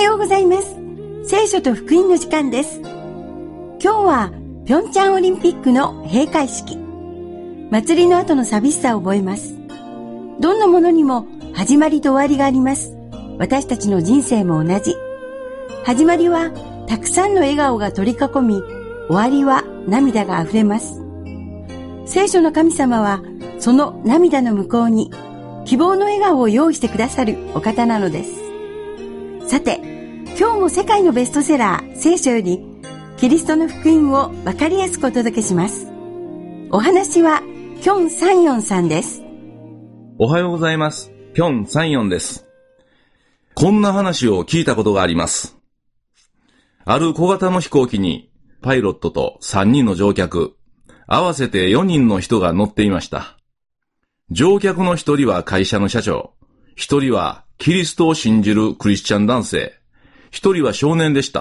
ようございます。聖書と福音の時間です。今日はピョンチャンオリンピックの閉会式。祭りの後の寂しさを覚えます。どんなものにも始まりと終わりがあります。私たちの人生も同じ。始まりはたくさんの笑顔が取り囲み、終わりは涙があふれます。聖書の神様はその涙の向こうに希望の笑顔を用意してくださるお方なのです。さて、今日も世界のベストセラー聖書よりキリストの福音をわかりやすくお届けします。お話はピョン・サンヨンさんです。 おはようございます。ピョン・サンヨンです。こんな話を聞いたことがあります。ある小型の飛行機にパイロットと3人の乗客、合わせて4人の人が乗っていました。乗客の1人は会社の社長、1人はキリストを信じるクリスチャン男性、1人は少年でした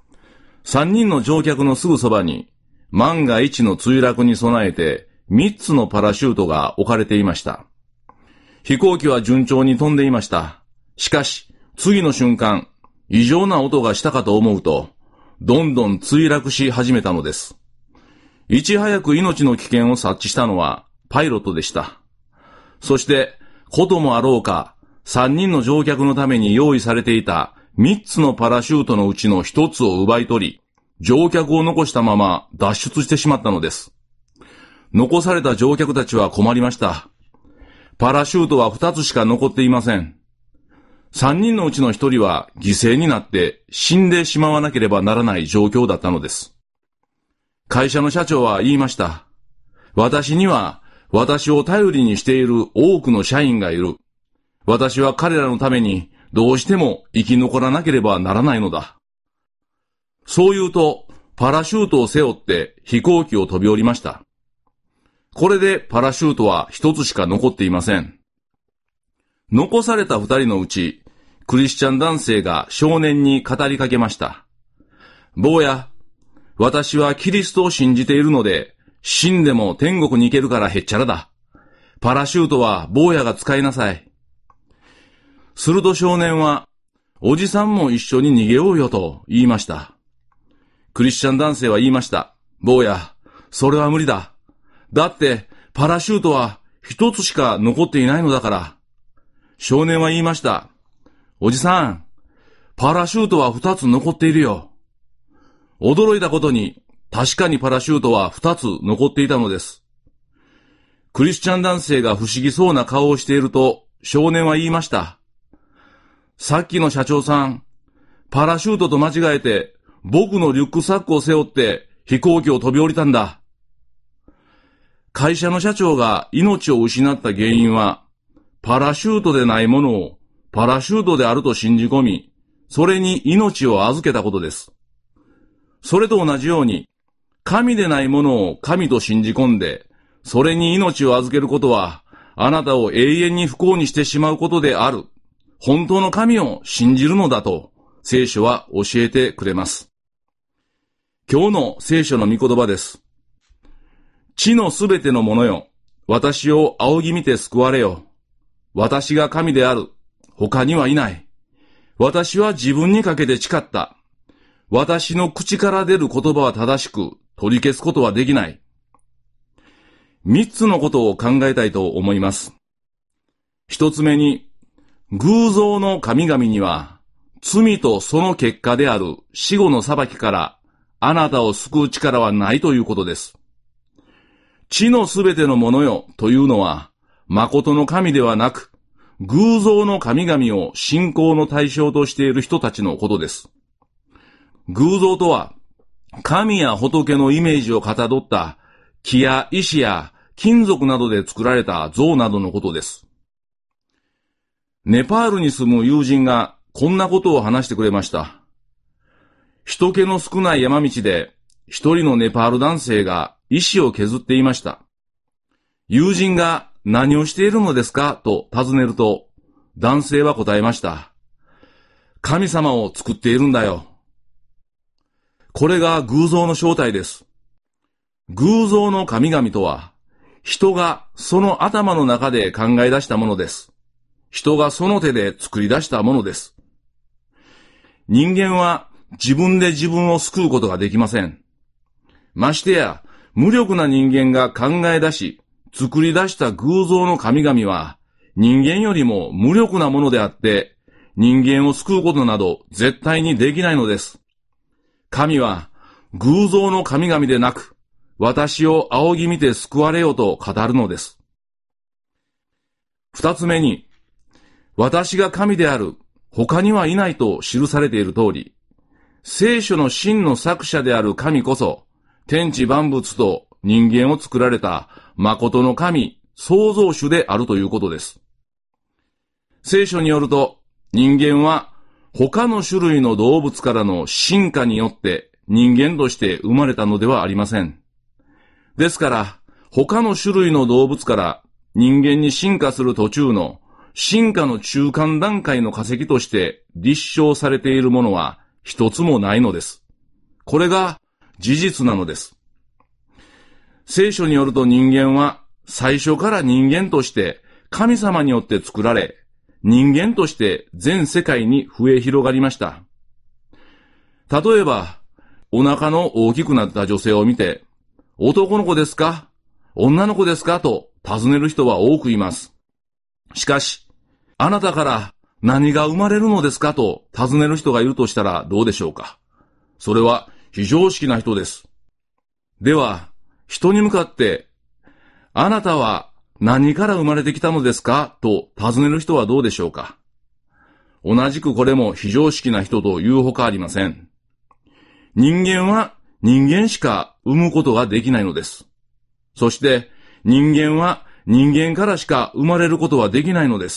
。3人の乗客のすぐそばに、万が一の墜落に備えて3つのパラシュートが置かれていました。飛行機は順調に飛んでいました。しかし、次の瞬間、異常な音がしたかと思うと、どんどん墜落し始めたのです。いち早く命の危険を察知したのはパイロットでした。そして、こともあろうか、3人の乗客のために用意されていた3つのパラシュートのうちの1つを奪い取り、乗客を残したまま脱出してしまったのです。残された乗客たちは困りました。パラシュートは2つしか残っていません。3人のうちの1人は犠牲になって死んでしまわなければならない状況だったのです。会社の社長は言いました。私には私を頼りにしている多くの社員がいる。私は彼らのためにどうしても生き残らなければならないのだ。そう言うと、パラシュートを背負って飛行機を飛び降りました。これでパラシュートは一つしか残っていません。残された2人のうち、クリスチャン男性が少年に語りかけました。坊や、私はキリストを信じているので、死んでも天国に行けるからへっちゃらだ。パラシュートは坊やが使いなさい。すると少年は、おじさんも一緒に逃げようよと言いました。クリスチャン男性は言いました。坊や、それは無理だ。だって、パラシュートは一つしか残っていないのだから。少年は言いました。おじさん、パラシュートは2つ残っているよ。驚いたことに、確かにパラシュートは2つ残っていたのです。クリスチャン男性が不思議そうな顔をしていると、少年は言いました。さっきの社長さん、パラシュートと間違えて、僕のリュックサックを背負って飛行機を飛び降りたんだ。会社の社長が命を失った原因は、パラシュートでないものをパラシュートであると信じ込み、それに命を預けたことです。それと同じように、神でないものを神と信じ込んで、それに命を預けることは、あなたを永遠に不幸にしてしまうことである。本当の神を信じるのだと、聖書は教えてくれます。今日の聖書の御言葉です。地のすべてのものよ、私を仰ぎ見て救われよ。私が神である。他にはいない。私は自分にかけて誓った。私の口から出る言葉は正しく、取り消すことはできない。3つのことを考えたいと思います。1つ目に、偶像の神々には、罪とその結果である死後の裁きから、あなたを救う力はないということです。地のすべてのものよというのは、誠の神ではなく、偶像の神々を信仰の対象としている人たちのことです。偶像とは、神や仏のイメージをかたどった木や石や金属などで作られた像などのことです。ネパールに住む友人がこんなことを話してくれました。人気の少ない山道で一人のネパール男性が石を削っていました。友人が何をしているのですかと尋ねると、男性は答えました。神様を作っているんだよ。これが偶像の正体です。偶像の神々とは、人がその頭の中で考え出したものです。人がその手で作り出したものです。 人間は自分で自分を救うことができません。ましてや、無力な人間が考え出し、作り出した偶像の神々は、人間よりも無力なものであって、人間を救うことなど絶対にできないのです。神は、偶像の神々でなく、私を仰ぎ見て救われよと語るのです。二つ目に、私が神である、他にはいないと記されている通り、聖書の真の作者である神こそ、天地万物と人間を作られた誠の神、創造主であるということです。聖書によると、人間は他の種類の動物からの進化によって人間として生まれたのではありません。ですから、他の種類の動物から人間に進化する途中の進化の中間段階の化石として立証されているものは一つもないのです。これが事実なのです。聖書によると人間は最初から人間として神様によって作られ、人間として全世界に増え広がりました。例えば、お腹の大きくなった女性を見て、男の子ですか？女の子ですか？と尋ねる人は多くいます。しかし、あなたから何が生まれるのですか？と尋ねる人がいるとしたらどうでしょうか？それは非常識な人です。では、人に向かって、あなたは何から生まれてきたのですか？と尋ねる人はどうでしょうか？同じくこれも非常識な人というほかありません。人間は人間しか生むことができないのです。そして人間は人間からしか生まれることはできないのです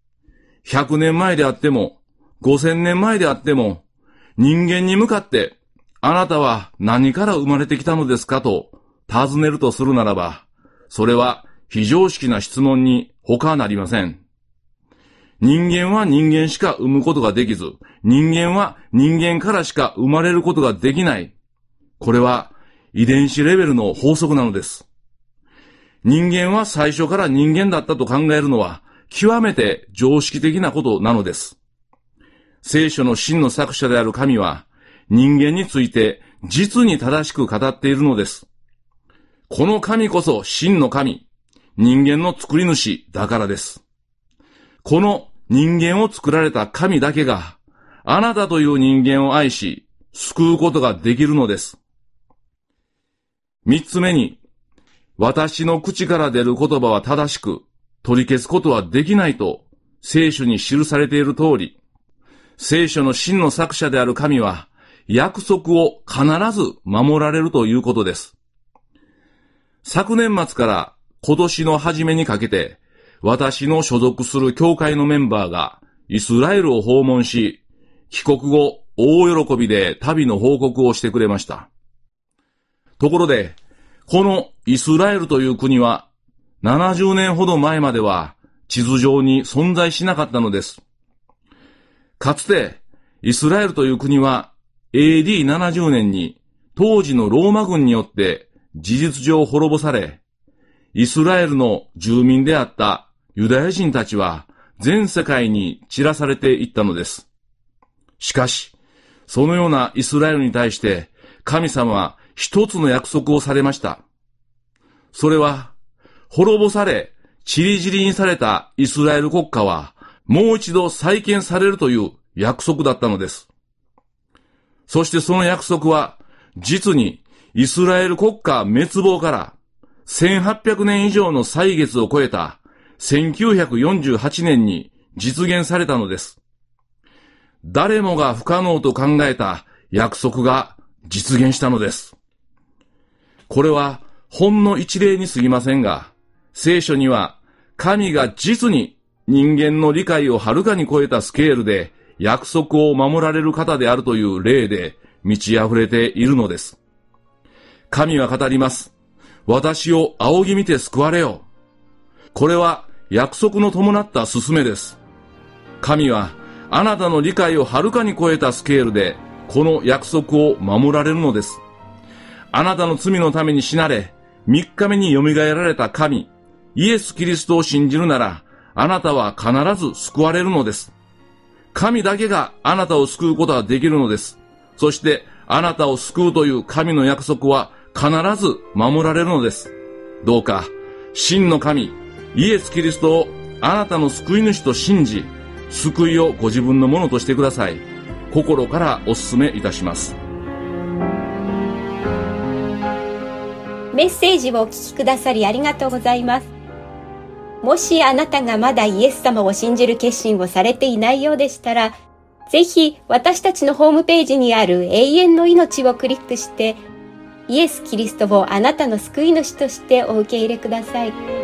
。100年前であっても、5000年前であっても、人間に向かって、あなたは何から生まれてきたのですかと尋ねるとするならば、それは非常識な質問に他なりません。人間は人間しか生むことができず、人間は人間からしか生まれることができない。これは遺伝子レベルの法則なのです。人間は最初から人間だったと考えるのは極めて常識的なことなのです。聖書の真の作者である神は人間について実に正しく語っているのです。この神こそ真の神、人間の作り主だからです。この人間を作られた神だけがあなたという人間を愛し救うことができるのです。三つ目に、私の口から出る言葉は正しく取り消すことはできないと聖書に記されている通り、聖書の真の作者である神は約束を必ず守られるということです。昨年末から今年の初めにかけて、私の所属する教会のメンバーがイスラエルを訪問し、帰国後大喜びで旅の報告をしてくれました。ところで、このイスラエルという国は70年ほど前までは地図上に存在しなかったのです。かつてイスラエルという国は AD70 年に当時のローマ軍によって事実上滅ぼされ、イスラエルの住民であったユダヤ人たちは全世界に散らされていったのです。しかし、そのようなイスラエルに対して神様は一つの約束をされました。それは、滅ぼされ、散り散りにされたイスラエル国家はもう一度再建されるという約束だったのです。そしてその約束は、実にイスラエル国家滅亡から1800年以上の歳月を超えた1948年に実現されたのです。誰もが不可能と考えた約束が実現したのです。これはほんの一例に過ぎませんが、聖書には神が実に人間の理解をはるかに超えたスケールで約束を守られる方であるという例で満ち溢れているのです。神は語ります。私を仰ぎ見て救われよ。これは約束の伴った勧めです。神はあなたの理解をはるかに超えたスケールでこの約束を守られるのです。あなたの罪のために死なれ、3日目によみがえられた神、イエス・キリストを信じるなら、あなたは必ず救われるのです。 神だけがあなたを救うことができるのです。そしてあなたを救うという神の約束は必ず守られるのです。どうか真の神イエス・キリストをあなたの救い主と信じ、救いをご自分のものとしてください。心からお勧めいたします。 メッセージをお聞きくださりありがとうございます。もしあなたがまだイエス様を信じる決心をされていないようでしたら、ぜひ私たちのホームページにある永遠の命をクリックして、イエス・キリストをあなたの救い主としてお受け入れください。